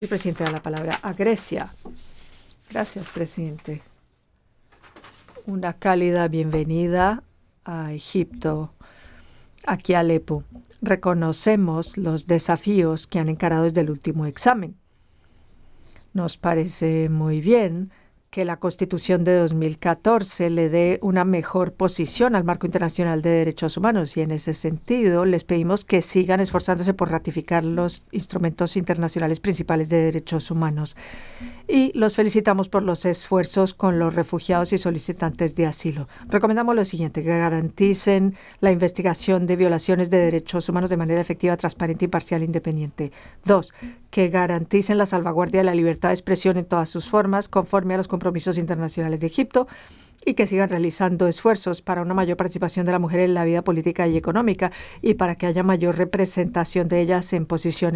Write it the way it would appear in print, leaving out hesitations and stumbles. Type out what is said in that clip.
El presidente da la palabra a Grecia. Gracias, presidente. Una cálida bienvenida a Egipto, aquí a Alepo. Reconocemos los desafíos que han encarado desde el último examen. Nos parece muy bien que la Constitución de 2014 le dé una mejor posición al marco internacional de derechos humanos y en ese sentido les pedimos que sigan esforzándose por ratificar los instrumentos internacionales principales de derechos humanos. Y los felicitamos por los esfuerzos con los refugiados y solicitantes de asilo. Recomendamos lo siguiente, que garanticen la investigación de violaciones de derechos humanos de manera efectiva, transparente, imparcial e independiente. 2. Que garanticen la salvaguardia de la libertad de expresión en todas sus formas, conforme a los compromisos internacionales de Egipto, y que sigan realizando esfuerzos para una mayor participación de la mujer en la vida política y económica y para que haya mayor representación de ellas en posiciones